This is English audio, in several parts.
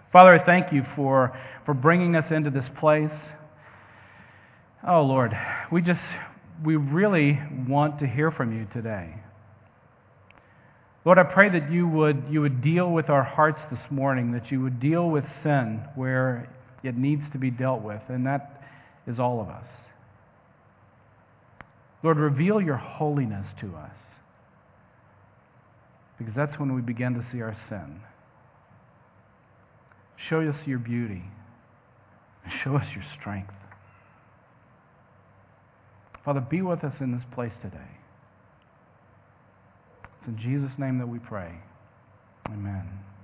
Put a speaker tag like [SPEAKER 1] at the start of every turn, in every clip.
[SPEAKER 1] Father, I thank you for bringing us into this place. Oh, Lord, we really want to hear from you today. Lord, I pray that you would deal with our hearts this morning, that you would deal with sin where it needs to be dealt with, and that is all of us. Lord, reveal your holiness to us, because that's when we begin to see our sin. Show us your beauty, and show us your strength. Father, be with us in this place today. It's in Jesus' name that we pray. Amen.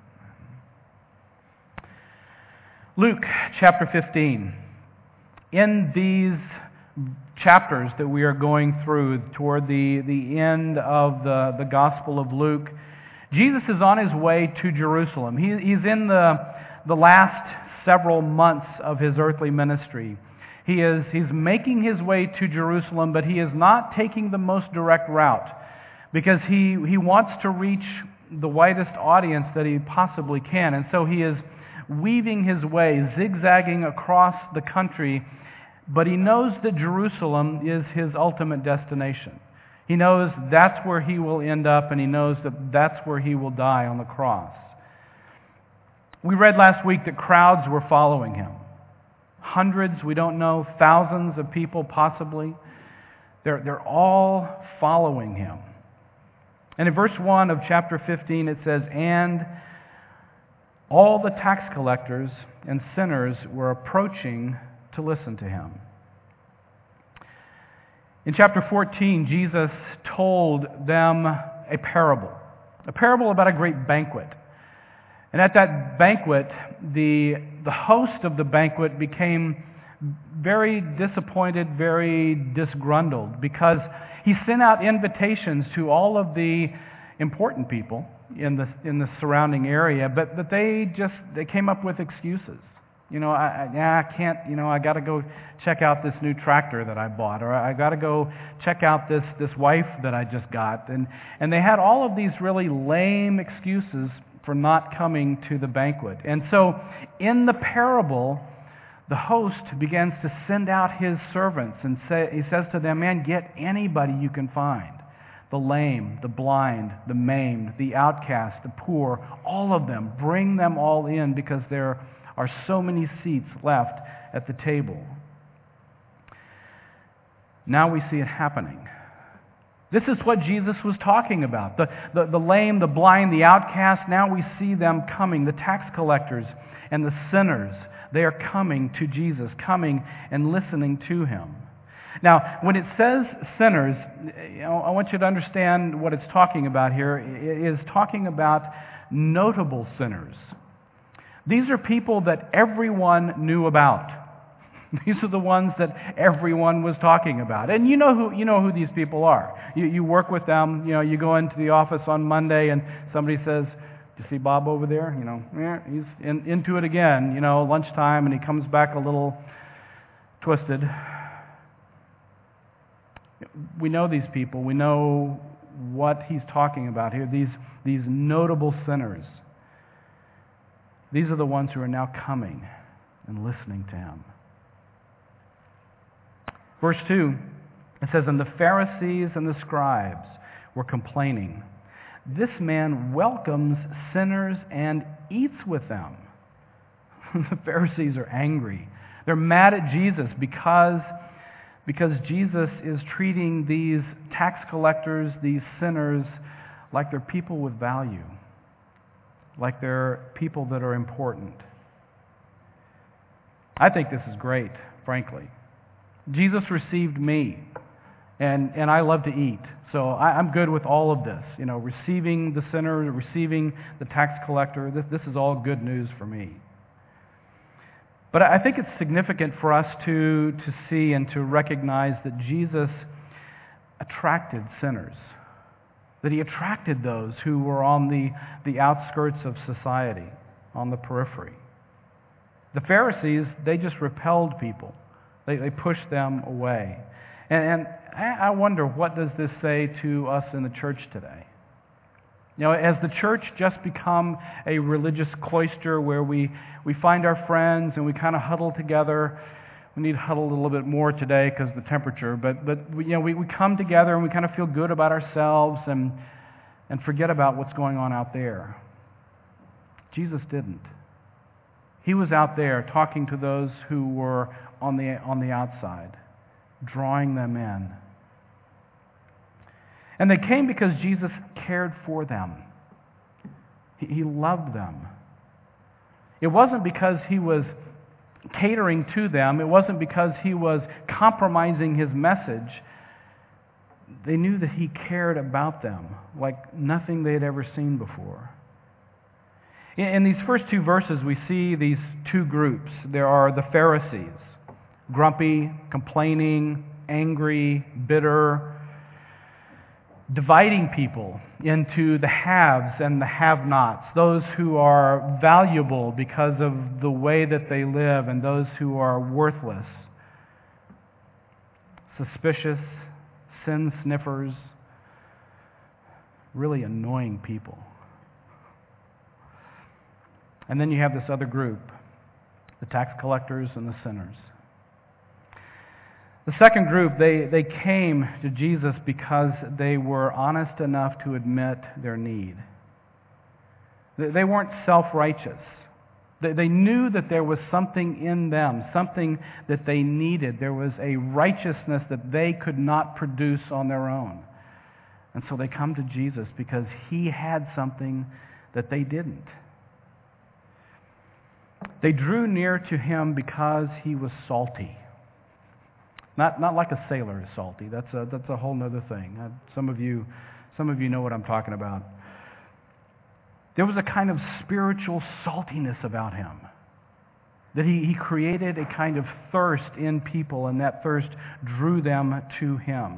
[SPEAKER 1] Luke chapter 15. In these chapters that we are going through toward the end of the Gospel of Luke, Jesus is on his way to Jerusalem. He's in the last several months of his earthly ministry. He's making his way to Jerusalem, but he is not taking the most direct route because he wants to reach the widest audience that he possibly can. And so he is weaving his way, zigzagging across the country, but he knows that Jerusalem is his ultimate destination. He knows that's where he will end up, and he knows that that's where he will die on the cross. We read last week that crowds were following him. Hundreds, we don't know, thousands of people possibly. They're all following him. And in verse 1 of chapter 15 it says, "And all the tax collectors and sinners were approaching to listen to him." In chapter 14, Jesus told them a parable about a great banquet. And at that banquet, the host of the banquet became very disappointed, very disgruntled, because he sent out invitations to all of the important people in the surrounding area, but they came up with excuses. I can't, I got to go check out this new tractor that I bought, or I got to go check out this wife that I just got. And they had all of these really lame excuses for not coming to the banquet. And so in the parable, the host begins to send out his servants and he says to them, "Man, get anybody you can find. The lame, the blind, the maimed, the outcast, the poor, all of them. Bring them all in, because there are so many seats left at the table." Now we see it happening. This is what Jesus was talking about. The lame, the blind, the outcast, now we see them coming. The tax collectors and the sinners, they are coming to Jesus, coming and listening to him. Now, when it says sinners, I want you to understand what it's talking about here. It is talking about notable sinners. These are people that everyone knew about. These are the ones that everyone was talking about. And you know who these people are. You work with them. You go into the office on Monday and somebody says, "Do you see Bob over there? He's into it again, lunchtime, and he comes back a little twisted." We know these people. We know what he's talking about here. These notable sinners. These are the ones who are now coming and listening to him. Verse 2, it says, "And the Pharisees and the scribes were complaining, 'This man welcomes sinners and eats with them.'" The Pharisees are angry. They're mad at Jesus because Jesus is treating these tax collectors, these sinners, like they're people with value, like they're people that are important. I think this is great, frankly. Jesus received me, and I love to eat. So I'm good with all of this. Receiving the sinner, receiving the tax collector, this is all good news for me. But I think it's significant for us to see and to recognize that Jesus attracted sinners, that he attracted those who were on the outskirts of society, on the periphery. The Pharisees, they just repelled people. They pushed them away. And I wonder, what does this say to us in the church today? Has the church just become a religious cloister where we find our friends and we kind of huddle together? We need to huddle a little bit more today because of the temperature, but we come together and we kind of feel good about ourselves and forget about what's going on out there. Jesus didn't. He was out there talking to those who were on the outside, drawing them in. And they came because Jesus cared for them. He loved them. It wasn't because he was catering to them. It wasn't because he was compromising his message. They knew that he cared about them like nothing they had ever seen before. In these first two verses, we see these two groups. There are the Pharisees, grumpy, complaining, angry, bitter, dividing people into the haves and the have-nots, those who are valuable because of the way that they live and those who are worthless, suspicious, sin sniffers, really annoying people. And then you have this other group, the tax collectors and the sinners. The second group, they came to Jesus because they were honest enough to admit their need. They weren't self-righteous. They knew that there was something in them, something that they needed. There was a righteousness that they could not produce on their own. And so they come to Jesus because he had something that they didn't. They drew near to him because he was salty. Not like a sailor is salty. That's a whole other thing. Some of you know what I'm talking about. There was a kind of spiritual saltiness about him. That he created a kind of thirst in people, and that thirst drew them to him.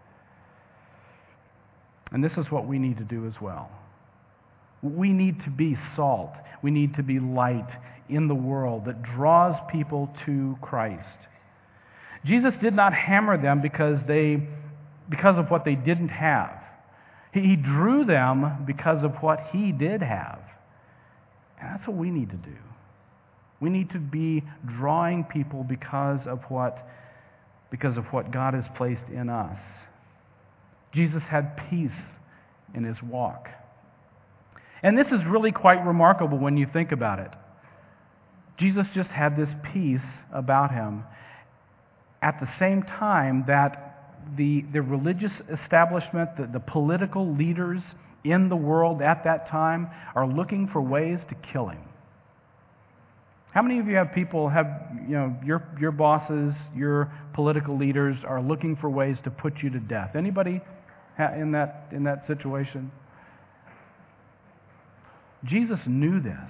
[SPEAKER 1] And this is what we need to do as well. We need to be salt. We need to be light in the world that draws people to Christ. Jesus did not hammer them because of what they didn't have. He drew them because of what he did have. And that's what we need to do. We need to be drawing people because of what God has placed in us. Jesus had peace in his walk. And this is really quite remarkable when you think about it. Jesus just had this peace about him at the same time that the religious establishment, the political leaders in the world at that time are looking for ways to kill him. How many of you have people, your bosses, your political leaders are looking for ways to put you to death? Anybody in that situation? Jesus knew this.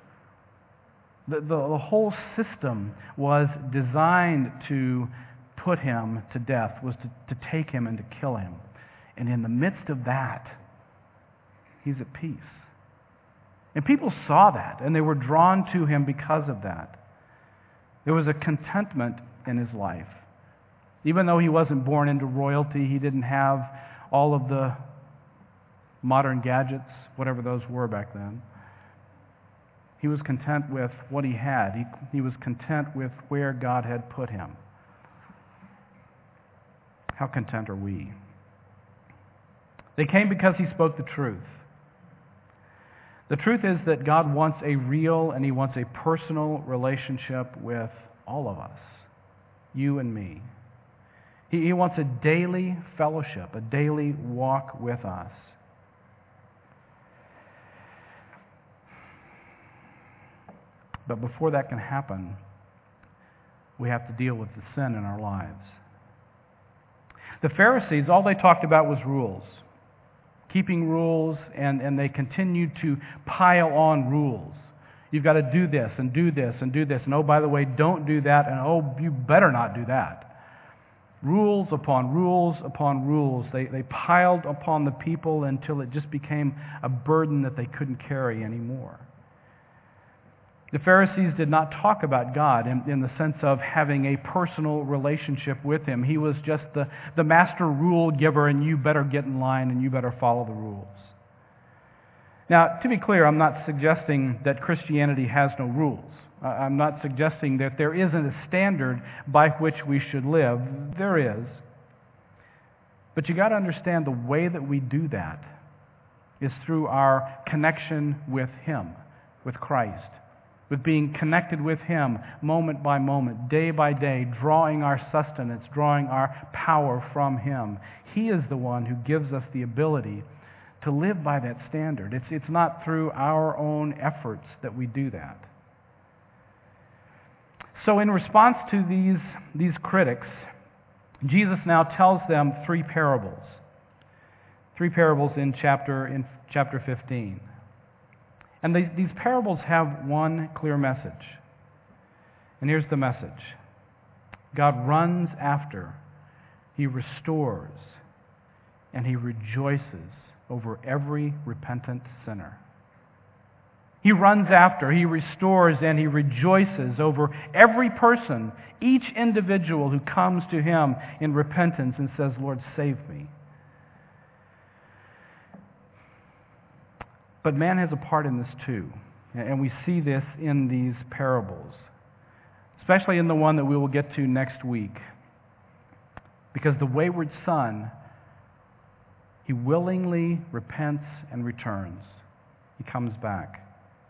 [SPEAKER 1] The whole system was designed to put him to death, was to take him and to kill him. And in the midst of that, he's at peace. And people saw that, and they were drawn to him because of that. There was a contentment in his life. Even though he wasn't born into royalty, he didn't have all of the modern gadgets, whatever those were back then. He was content with what he had. He was content with where God had put him. How content are we? They came because he spoke the truth. The truth is that God wants a real and he wants a personal relationship with all of us, you and me. He wants a daily fellowship, a daily walk with us. But before that can happen, we have to deal with the sin in our lives. The Pharisees, all they talked about was rules. Keeping rules, and they continued to pile on rules. You've got to do this, and do this, and do this. And oh, by the way, don't do that, and oh, you better not do that. Rules upon rules upon rules. They piled upon the people until it just became a burden that they couldn't carry anymore. The Pharisees did not talk about God in the sense of having a personal relationship with him. He was just the master rule giver, and you better get in line and you better follow the rules. Now, to be clear, I'm not suggesting that Christianity has no rules. I'm not suggesting that there isn't a standard by which we should live. There is. But you got to understand the way that we do that is through our connection with Him, with Christ, with being connected with Him moment by moment, day by day, drawing our sustenance, drawing our power from Him. He is the one who gives us the ability to live by that standard. It's not through our own efforts that we do that. So in response to these critics, Jesus now tells them three parables. Three parables in chapter 15. And these parables have one clear message. And here's the message. God runs after, He restores, and He rejoices over every repentant sinner. He runs after, He restores, and He rejoices over every person, each individual who comes to Him in repentance and says, Lord, save me. But man has a part in this too, and we see this in these parables, especially in the one that we will get to next week. Because the wayward son, he willingly repents and returns. He comes back.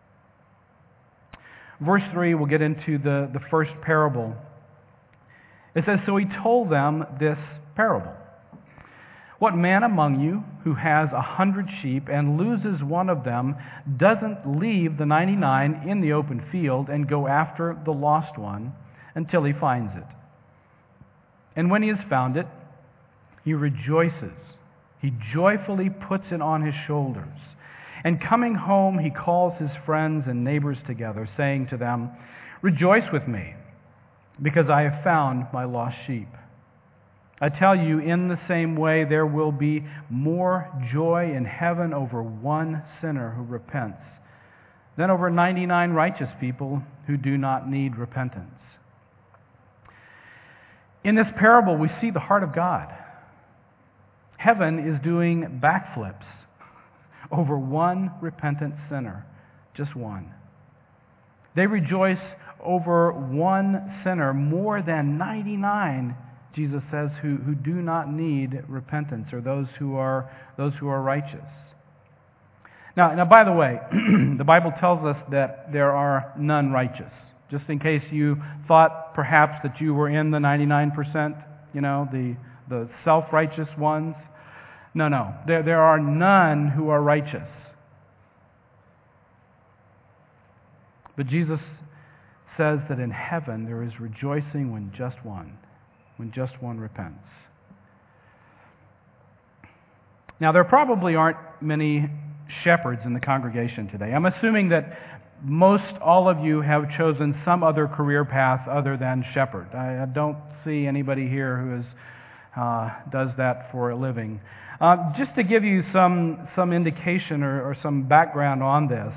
[SPEAKER 1] Verse 3, we'll get into the first parable. It says, so He told them this parable. What man among you who has 100 sheep and loses one of them doesn't leave the 99 in the open field and go after the lost one until he finds it? And when he has found it, he rejoices. He joyfully puts it on his shoulders. And coming home, he calls his friends and neighbors together, saying to them, rejoice with me, because I have found my lost sheep. I tell you, in the same way, there will be more joy in heaven over one sinner who repents than over 99 righteous people who do not need repentance. In this parable, we see the heart of God. Heaven is doing backflips over one repentant sinner, just one. They rejoice over one sinner more than 99, Jesus says, who do not need repentance, or those who are righteous. Now, by the way, the Bible tells us that there are none righteous. Just in case you thought perhaps that you were in the 99%, the self-righteous ones. No. There are none who are righteous. But Jesus says that in heaven there is rejoicing when just one repents. Now, there probably aren't many shepherds in the congregation today. I'm assuming that most all of you have chosen some other career path other than shepherd. I don't see anybody here who does that for a living. Just to give you some indication or some background on this,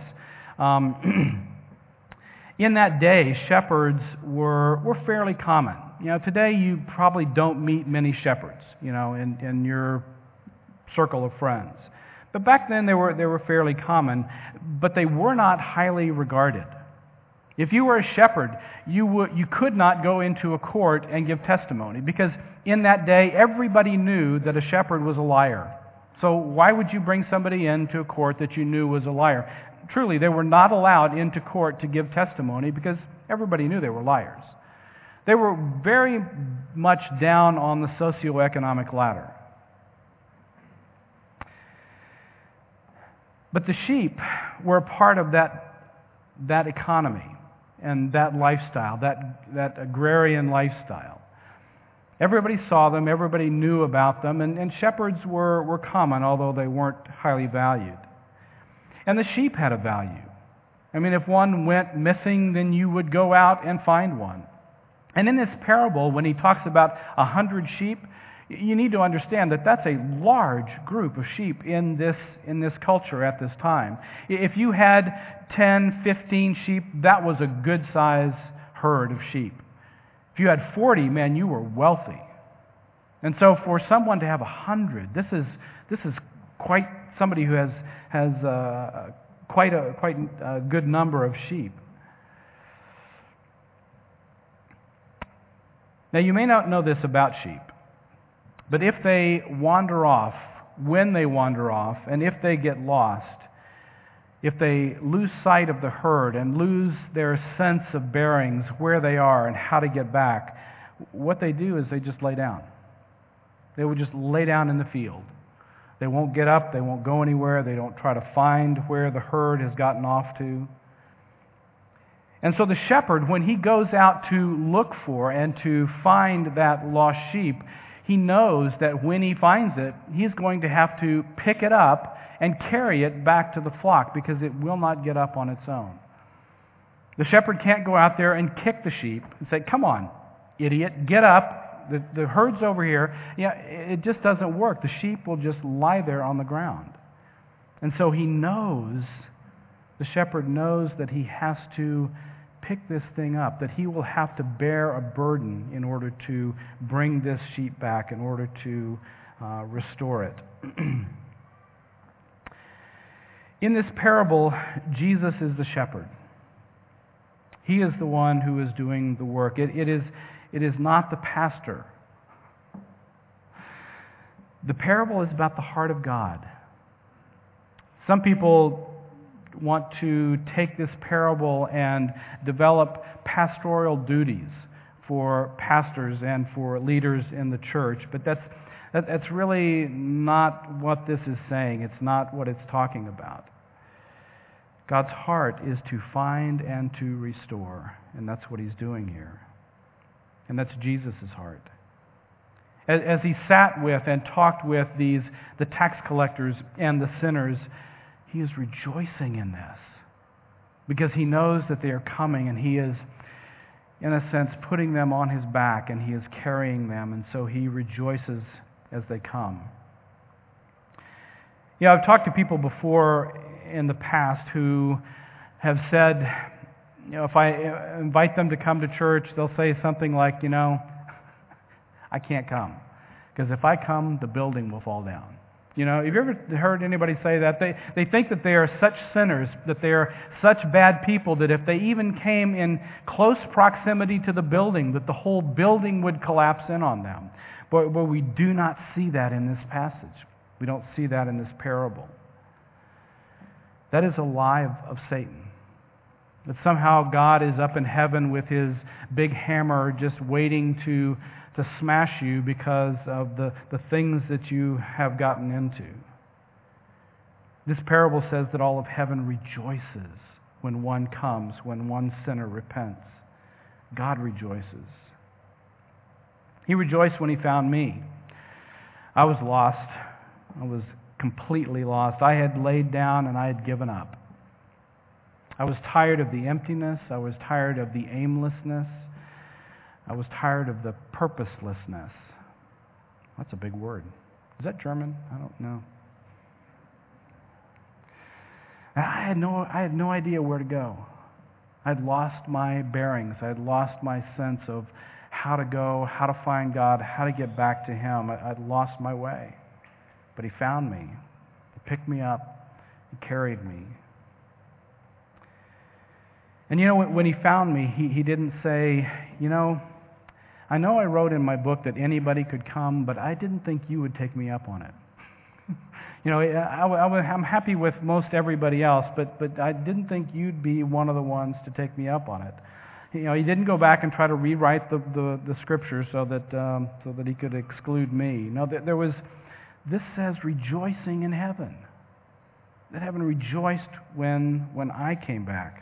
[SPEAKER 1] in that day, shepherds were fairly common. Today you probably don't meet many shepherds, in your circle of friends. But back then they were fairly common, but they were not highly regarded. If you were a shepherd, you could not go into a court and give testimony, because in that day everybody knew that a shepherd was a liar. So why would you bring somebody into a court that you knew was a liar? Truly, they were not allowed into court to give testimony because everybody knew they were liars. They were very much down on the socioeconomic ladder. But the sheep were a part of that economy and that lifestyle, that agrarian lifestyle. Everybody saw them, everybody knew about them, and shepherds were common, although they weren't highly valued. And the sheep had a value. I mean, if one went missing, then you would go out and find one. And in this parable, when he talks about 100 sheep, you need to understand that that's a large group of sheep in this culture at this time. If you had 10, 15 sheep, that was a good size herd of sheep. If you had 40, man, you were wealthy. And so for someone to have 100, this is quite somebody who has quite a good number of sheep. Now, you may not know this about sheep, but if they wander off, when they wander off, and if they get lost, if they lose sight of the herd and lose their sense of bearings, where they are and how to get back, what they do is they just lay down. They would just lay down in the field. They won't get up, they won't go anywhere, they don't try to find where the herd has gotten off to. And so the shepherd, when he goes out to look for and to find that lost sheep, he knows that when he finds it, he's going to have to pick it up and carry it back to the flock because it will not get up on its own. The shepherd can't go out there and kick the sheep and say, "Come on, idiot, get up. The herd's over here." Yeah, it just doesn't work. The sheep will just lie there on the ground. And so he knows, the shepherd knows that he has to pick this thing up, that he will have to bear a burden in order to bring this sheep back, in order to restore it. In this parable, Jesus is the shepherd. He is the one who is doing the work. It is not the pastor. The parable is about the heart of God. Some people want to take this parable and develop pastoral duties for pastors and for leaders in the church, but that's really not what this is saying. It's not what it's talking about. God's heart is to find and to restore, and that's what he's doing here. And that's Jesus' heart. As he sat with and talked with the tax collectors and the sinners, he is rejoicing in this because he knows that they are coming, and he is, in a sense, putting them on his back, and he is carrying them, and so he rejoices as they come. Yeah, I've talked to people before in the past who have said, if I invite them to come to church, they'll say something like, I can't come, because if I come, the building will fall down. Have you ever heard anybody say that? They think that they are such sinners, that they are such bad people, that if they even came in close proximity to the building, that the whole building would collapse in on them. But we do not see that in this passage. We don't see that in this parable. That is a lie of Satan. That somehow God is up in heaven with his big hammer just waiting to smash you because of the things that you have gotten into. This parable says that all of heaven rejoices when one comes, when one sinner repents. God rejoices. He rejoiced when he found me. I was lost. I was completely lost. I had laid down and I had given up. I was tired of the emptiness. I was tired of the aimlessness. I was tired of the purposelessness. That's a big word. Is that German? I don't know. I had no idea where to go. I'd lost my bearings. I'd lost my sense of how to go, how to find God, how to get back to him. I'd lost my way. But he found me. He picked me up. He carried me. And when he found me, he didn't say, I know I wrote in my book that anybody could come, but I didn't think you would take me up on it. I'm happy with most everybody else, but I didn't think you'd be one of the ones to take me up on it. He didn't go back and try to rewrite the scriptures so that he could exclude me. No, this says rejoicing in heaven. That heaven rejoiced when I came back.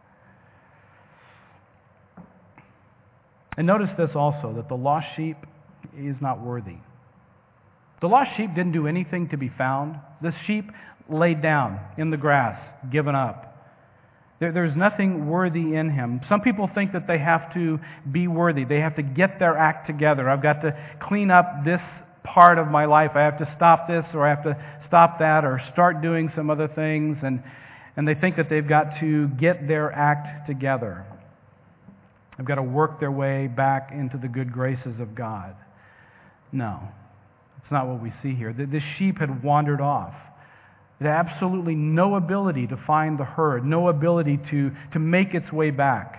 [SPEAKER 1] And notice this also, that the lost sheep is not worthy. The lost sheep didn't do anything to be found. This sheep laid down in the grass, given up. There's nothing worthy in him. Some people think that they have to be worthy. They have to get their act together. I've got to clean up this part of my life. I have to stop this, or I have to stop that, or start doing some other things. And they think that they've got to get their act together. They've got to work their way back into the good graces of God. No, it's not what we see here. The sheep had wandered off. It had absolutely no ability to find the herd, no ability to make its way back.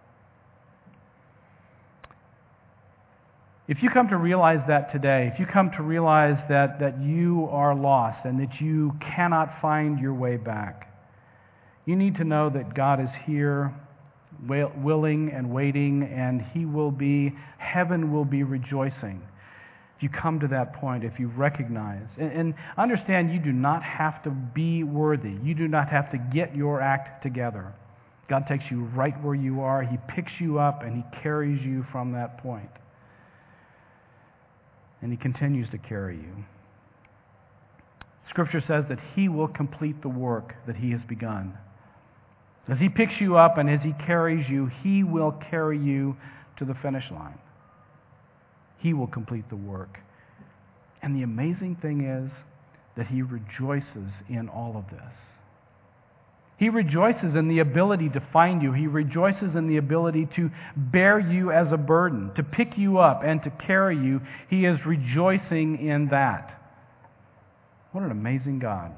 [SPEAKER 1] If you come to realize that today, if you come to realize that you are lost and that you cannot find your way back, you need to know that God is here, willing and waiting, and heaven will be rejoicing. If you come to that point, if you recognize, and understand you do not have to be worthy. You do not have to get your act together. God takes you right where you are. He picks you up and He carries you from that point. And He continues to carry you. Scripture says that He will complete the work that He has begun. As He picks you up and as He carries you, He will carry you to the finish line. He will complete the work. And the amazing thing is that He rejoices in all of this. He rejoices in the ability to find you. He rejoices in the ability to bear you as a burden, to pick you up and to carry you. He is rejoicing in that. What an amazing God.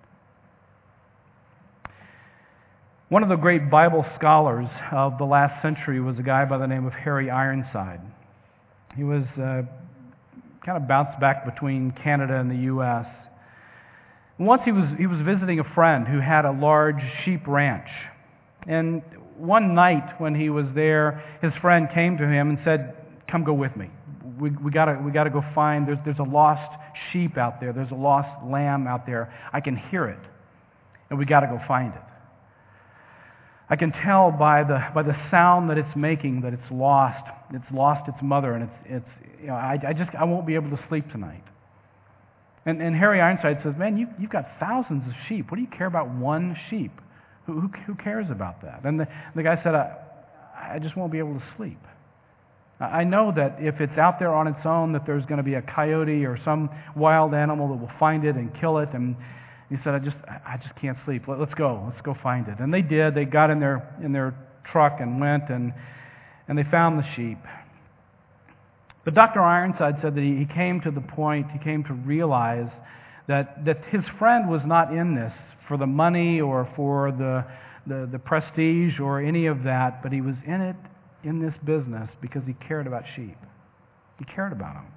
[SPEAKER 1] One of the great Bible scholars of the last century was a guy by the name of Harry Ironside. He was kind of bounced back between Canada and the U.S. Once he was visiting a friend who had a large sheep ranch. And one night when he was there, his friend came to him and said, "Come go with me. We gotta go find, there's a lost sheep out there. There's a lost lamb out there. I can hear it. And we gotta go find it. I can tell by the sound that it's making that it's lost its mother, and I won't be able to sleep tonight." And Harry Ironside says, "Man, you've got thousands of sheep. What do you care about one sheep? Who cares about that?" And the guy said, I just won't be able to sleep. I know that if it's out there on its own, that there's going to be a coyote or some wild animal that will find it and kill it." And he said, I just can't sleep. Let's go find it. And they did. They got in their truck and went, and they found the sheep. But Dr. Ironside said that he came to realize that his friend was not in this for the money or for the prestige or any of that, but he was in this business because he cared about sheep. He cared about them.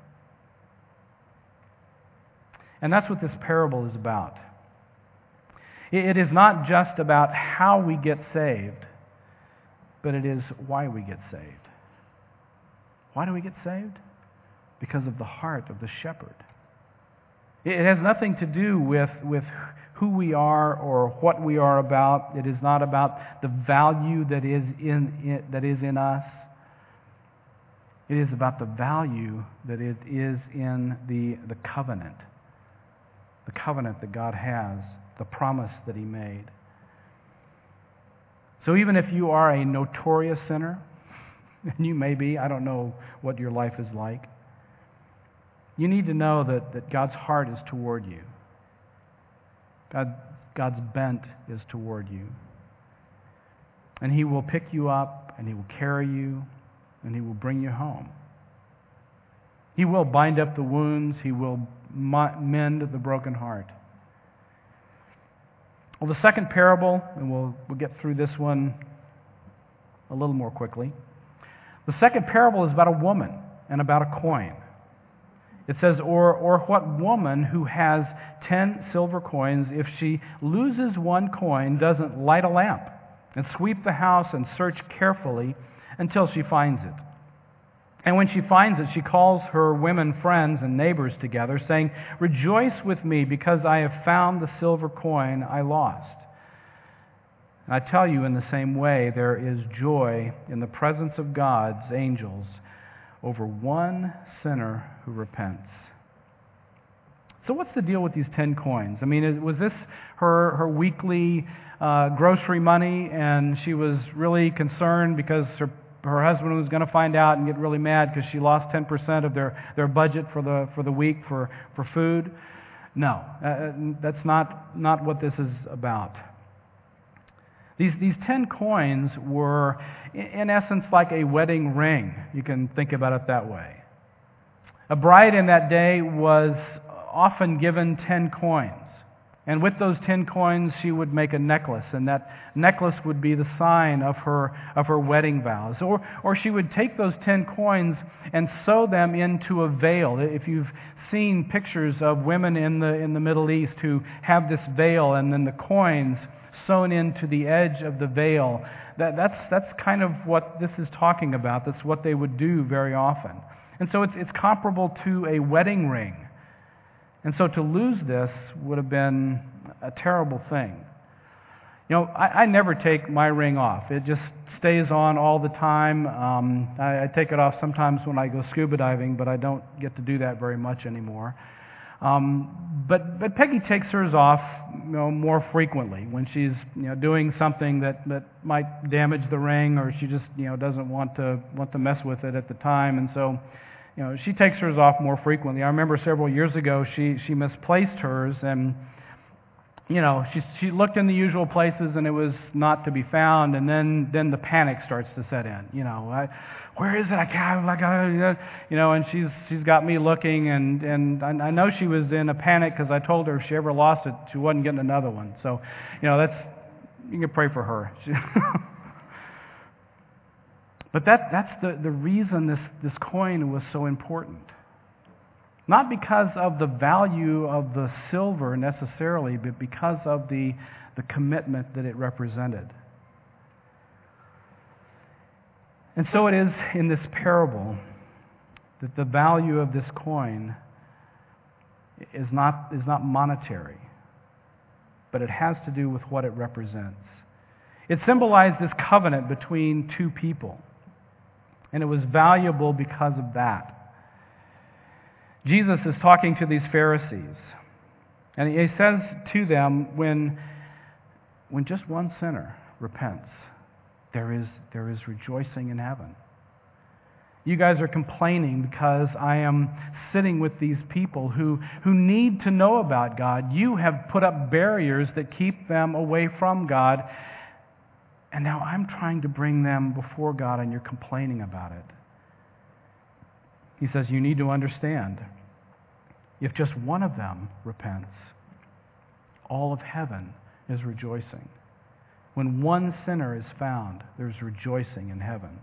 [SPEAKER 1] And that's what this parable is about. It is not just about how we get saved, but it is why we get saved. Why do we get saved? Because of the heart of the shepherd. It has nothing to do with who we are or what we are about. It is not about the value that is in us. It is about the value that it is in the covenant. The covenant that God has, the promise that He made. So even if you are a notorious sinner, and you may be, I don't know what your life is like, you need to know that God's heart is toward you. God's bent is toward you. And He will pick you up, and He will carry you, and He will bring you home. He will bind up the wounds. He will mend the broken heart. Well, the second parable, and we'll get through this one a little more quickly. The second parable is about a woman and about a coin. It says, or what woman who has 10 silver coins, if she loses one coin, doesn't light a lamp and sweep the house and search carefully until she finds it? And when she finds it, she calls her women friends and neighbors together, saying, "Rejoice with me, because I have found the silver coin I lost." And I tell you, in the same way, there is joy in the presence of God's angels over one sinner who repents. So what's the deal with these 10 coins? I mean, was this her weekly grocery money, and she was really concerned because her husband was going to find out and get really mad because she lost 10% of their budget for the week for food? No, that's not what this is about. These 10 coins were, in essence, like a wedding ring. You can think about it that way. A bride in that day was often given 10 coins. And with those 10 coins, she would make a necklace, and that necklace would be the sign of her wedding vows. Or she would take those 10 coins and sew them into a veil. If you've seen pictures of women in the Middle East who have this veil and then the coins sewn into the edge of the veil, that's kind of what this is talking about. That's what they would do very often. And so it's comparable to a wedding ring. And so to lose this would have been a terrible thing. You know, I never take my ring off. It just stays on all the time. I take it off sometimes when I go scuba diving, but I don't get to do that very much anymore. But Peggy takes hers off, more frequently when she's doing something that might damage the ring, or she just doesn't want to mess with it at the time, and so she takes hers off more frequently. I remember several years ago she misplaced hers, and she looked in the usual places and it was not to be found, and then the panic starts to set in. Where is it? I can't, and she's got me looking, and I know she was in a panic because I told her if she ever lost it, she wasn't getting another one. So, you can pray for her. But that's the reason this coin was so important. Not because of the value of the silver necessarily, but because of the commitment that it represented. And so it is in this parable that the value of this coin is not monetary, but it has to do with what it represents. It symbolized this covenant between two people, and it was valuable because of that. Jesus is talking to these Pharisees, and he says to them, when just one sinner repents, there is rejoicing in heaven. You guys are complaining because I am sitting with these people who need to know about God. You have put up barriers that keep them away from God, and now I'm trying to bring them before God, and you're complaining about it. He says, you need to understand, if just one of them repents, all of heaven is rejoicing. When one sinner is found, there's rejoicing in heaven.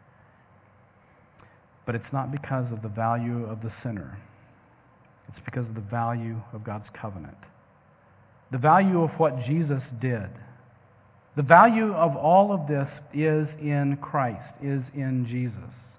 [SPEAKER 1] But it's not because of the value of the sinner. It's because of the value of God's covenant. The value of what Jesus did. The value of all of this is in Christ, is in Jesus.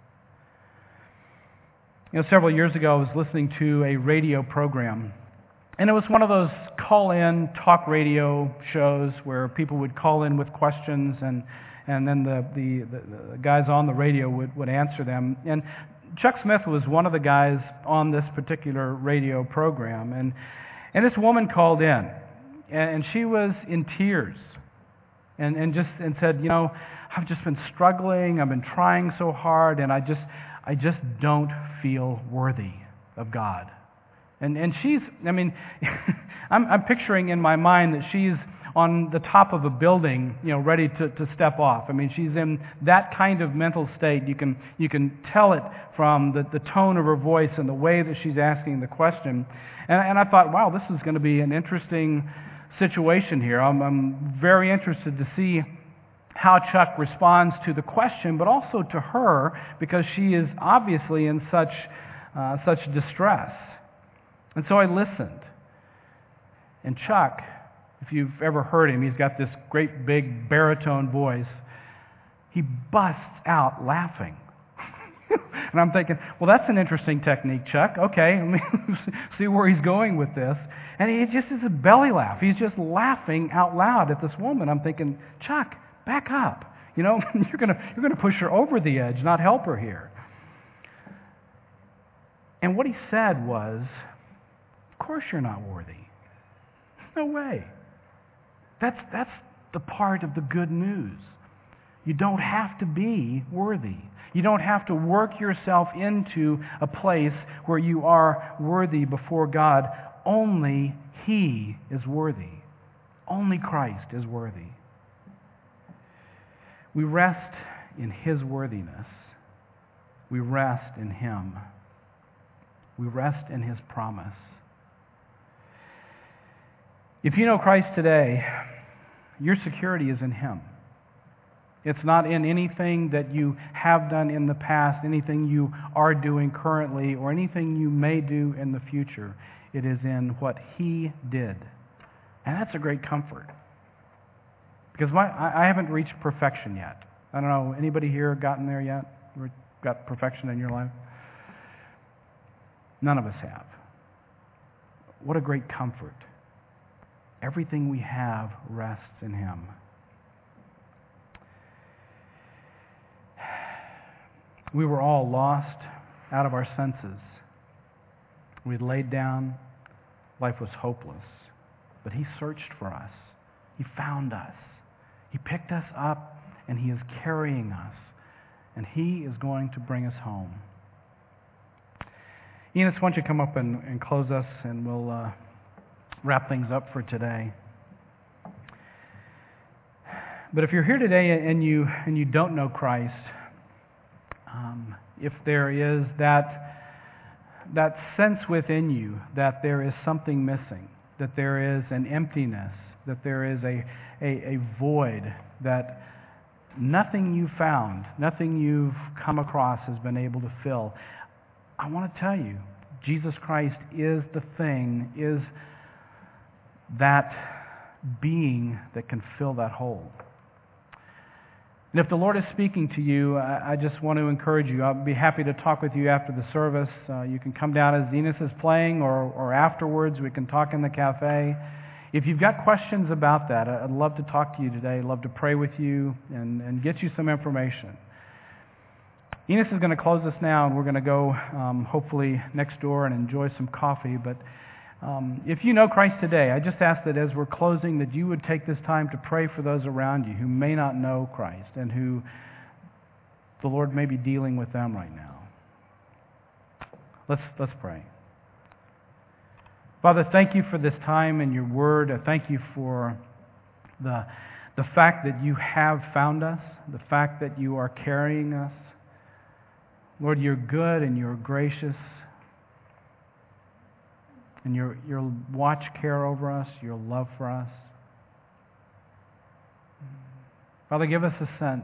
[SPEAKER 1] Several years ago, I was listening to a radio program, and it was one of those call-in talk radio shows where people would call in with questions, and then the guys on the radio would answer them. And Chuck Smith was one of the guys on this particular radio program, and this woman called in, and she was in tears, and said, I've just been struggling, I've been trying so hard, and I just don't feel worthy of God. And she's, I'm picturing in my mind that she's on the top of a building, ready to step off. She's in that kind of mental state. You can tell it from the tone of her voice and the way that she's asking the question. And I thought, wow, this is going to be an interesting situation here. I'm very interested to see how Chuck responds to the question, but also to her, because she is obviously in such distress. And so I listened. And Chuck, if you've ever heard him, he's got this great big baritone voice. He busts out laughing. And I'm thinking, well, that's an interesting technique, Chuck. Okay, let me see where he's going with this. And he just is a belly laugh. He's just laughing out loud at this woman. I'm thinking, Chuck, back up. You're gonna push her over the edge, not help her here. And what he said was, of course you're not worthy. No way. That's the part of the good news. You don't have to be worthy. You don't have to work yourself into a place where you are worthy before God. Only He is worthy. Only Christ is worthy. We rest in His worthiness. We rest in Him. We rest in His promise. If you know Christ today, your security is in Him. It's not in anything that you have done in the past, anything you are doing currently, or anything you may do in the future. It is in what He did. And that's a great comfort. Because I haven't reached perfection yet. I don't know, anybody here gotten there yet? Got perfection in your life? None of us have. What a great comfort. Everything we have rests in Him. We were all lost out of our senses. We'd laid down. Life was hopeless. But He searched for us. He found us. He picked us up, and He is carrying us. And He is going to bring us home. Enos, why don't you come up and close us, and we'll wrap things up for today. But if you're here today and you don't know Christ, if there is that sense within you that there is something missing, that there is an emptiness, that there is a void, that nothing you found, nothing you've come across has been able to fill, I want to tell you, Jesus Christ is the thing, is that being that can fill that hole. And if the Lord is speaking to you, I just want to encourage you. I'll be happy to talk with you after the service. You can come down as Enos is playing, or afterwards we can talk in the cafe. If you've got questions about that, I'd love to talk to you today. I'd love to pray with you and get you some information. Enos is going to close us now, and we're going to go hopefully next door and enjoy some coffee. But if you know Christ today, I just ask that as we're closing that you would take this time to pray for those around you who may not know Christ and who the Lord may be dealing with them right now. Let's pray. Father, thank you for this time and your word. I thank you for the fact that you have found us, the fact that you are carrying us. Lord, you're good and you're gracious. And your watch care over us, your love for us. Father, give us a sense,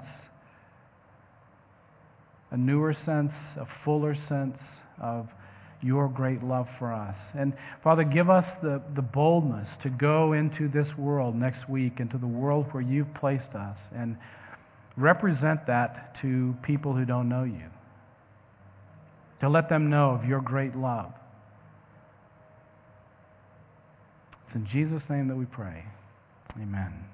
[SPEAKER 1] a newer sense, a fuller sense of your great love for us. And Father, give us the boldness to go into this world next week, into the world where you've placed us, and represent that to people who don't know you. To let them know of your great love. It's in Jesus' name that we pray. Amen.